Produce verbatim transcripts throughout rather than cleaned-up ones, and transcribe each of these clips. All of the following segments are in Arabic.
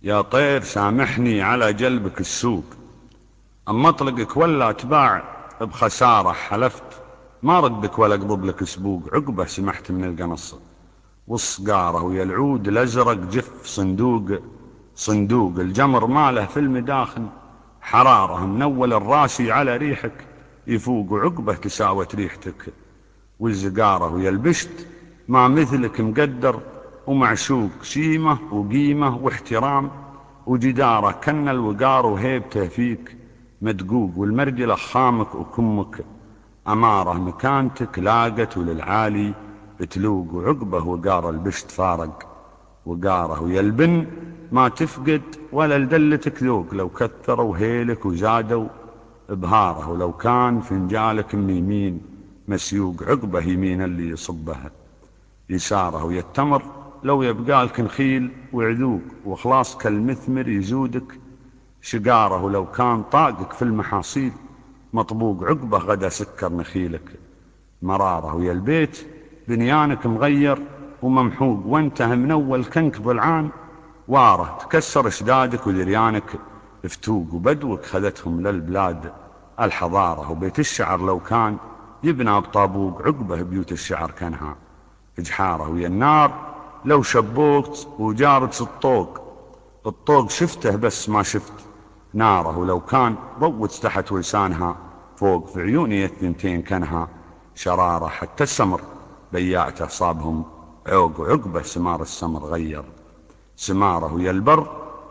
يا طير سامحني على جلبك السوق، أما أطلقك ولا أتباع بخسارة، حلفت ما ردك ولا أقضب لك سبوق. عقبه سمحت من القنص والصقارة ويا العود الأزرق جف صندوق صندوق الجمر ماله في المداخن حرارة من أول الراسي على ريحك يفوق. وعقبه تساوت ريحتك والزقارة ويا البشت ما مثلك مقدر ومعشوق، شيمة وقيمة واحترام وجدارة كن الوقار وهيبته فيك مدقوق. والمرجلة خامك وكمك أمارة مكانتك لاقت وللعالي تلوق. وعقبه وقار البشت فارق وقاره ويا البن ما تفقد ولا لدلتك ذوق، لو كثروا هيلك وزادوا بهاره. ولو كان فنجالك من يمين مسيوق، عقبه يمين اللي يصبها يساره. ويا التمر لو يبقالك نخيل وعذوق وخلاص كالمثمر يزودك شقاره. ولو كان طاقك في المحاصيل مطبوق، عقبه غدا سكر نخيلك مراره. ويا البيت بنيانك مغير وممحوق وانتهى من اول كنك ضلعان واره، تكسر شدادك وذريانك فتوق. وبدوك خذتهم للبلاد الحضاره، وبيت الشعر لو كان يبنى بطابوق، عقبه بيوت الشعر كانها اجحاره. ويا النار لو شبوكت وجارت الطوق، الطوق شفته بس ما شفت ناره. ولو كان ضوت تحت ولسانها فوق، في عيوني الثنتين كانها شراره. حتى السمر بياعته صابهم عوق، وعقبه سمار السمر غير سماره. ويا البر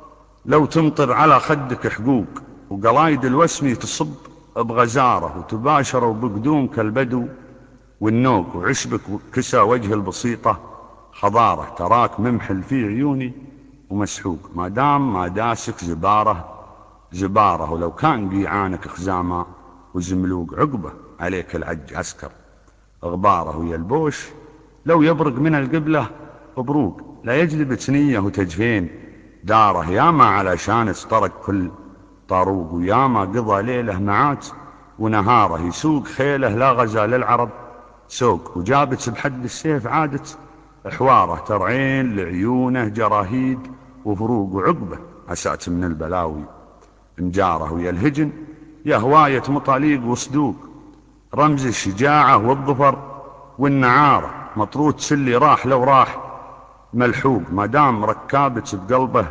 لو تمطر على خدك حقوق، وقلايد الوسمي تصب بغزاره، وتباشروا بقدومك البدو والنوق. وعشبك كسى وجه البسيطة خضاره، تراك ممحل في عيوني ومسحوق، ما دام ما داسك زباره زباره. ولو كان بيعانك خزامة وزملوق، عقبه عليك العج عسكر غباره. ويا البوش لو يبرق من القبلة مبروق، لا يجلب سنية وتجفين داره. ياما علشان استرق كل طاروق، وياما قضى ليله معات ونهاره. يسوق خيله لا غزا للعرب سوق، وجابت بحد السيف عادت حواره. ترعين لعيونه جراهيد وفروق، وعقبه عسات من البلاوي مجاره. ويا الهجن يا هواية مطاليق وصدوق، رمز الشجاعة والظفر والنعارة. مطرود سلي راح لو راح ملحوق، ما دام ركابت بقلبه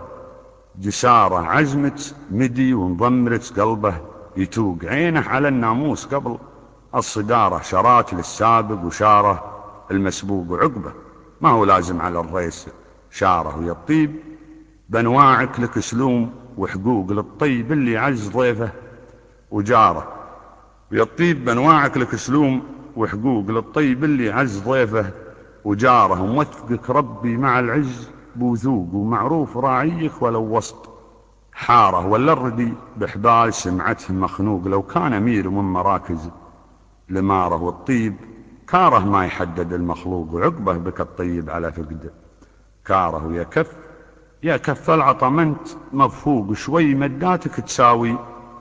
جسارة. عزمت مدي ومضمرت قلبه يتوق، عينه على الناموس قبل الصدارة. شرات للسابق وشاره المسبوق، وعقبه ما هو لازم على الريس شاره. ويا الطيب بانواعك لك سلوم وحقوق، للطيب اللي عز ضيفه وجاره. ويا الطيب بانواعك لك سلوم وحقوق، للطيب اللي عز ضيفه وجاره. وموثقك ربي مع العز بوثوق، ومعروف راعيك ولو وسط حاره. ولا الردي بحبال سمعته مخنوق، لو كان امير من مراكز لماره. والطيب كاره ما يحدد المخلوق، وعقبه بك الطيب على فقد كاره. ويا كف يا كف العطمنت مفوق، شوي مداتك تساوي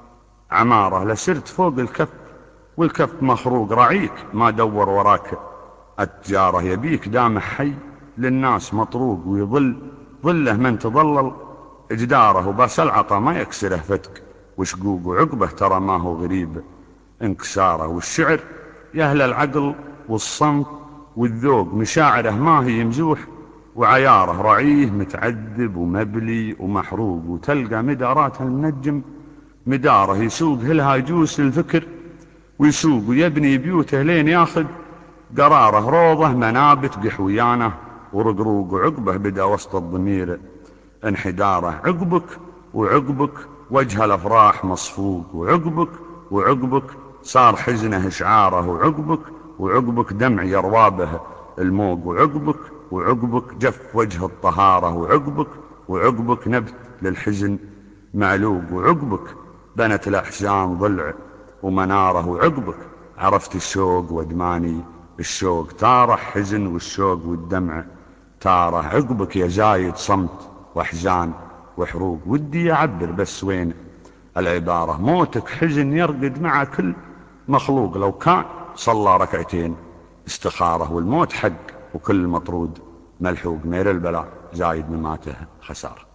عماره. لسرت فوق الكف والكف مخروق، رعيك ما دور وراك التجاره. يبيك دام حي للناس مطروق، ويظل ظله من تظلل جداره. وباس العطا ما يكسره فتك وشقوق، وعقبه ترى ما هو غريب انكساره. والشعر يا اهل العقل والصمت والذوق، مشاعره ما هي مزوح وعياره. رعيه متعذب ومبلي ومحروق، وتلقى مدارات المنجم مداره. يسوق هالهاجوس للفكر ويسوق، ويبني بيوته لين ياخذ قراره. روضه منابت قحويانه ورقروق، وعقبه بدا وسط الضمير انحداره. عقبك وعقبك وجه الافراح مصفوق، وعقبك وعقبك صار حزنه اشعاره. وعقبك وعقبك دمع يروابه الموج، وعقبك وعقبك جف وجه الطهاره. وعقبك وعقبك نبت للحزن معلوق، وعقبك بنت الاحزان ضلع ومناره. وعقبك عرفت الشوق وادماني الشوق، تارح حزن والشوق والدمع تاره. عقبك يا زايد صمت واحزان وحروق، ودي اعبر بس وين العباره. موتك حزن يرقد مع كل مخلوق، لو كان صلى ركعتين استخاره. والموت حق وكل مطرود ملحوق، مير البلاء زايد مماته خساره.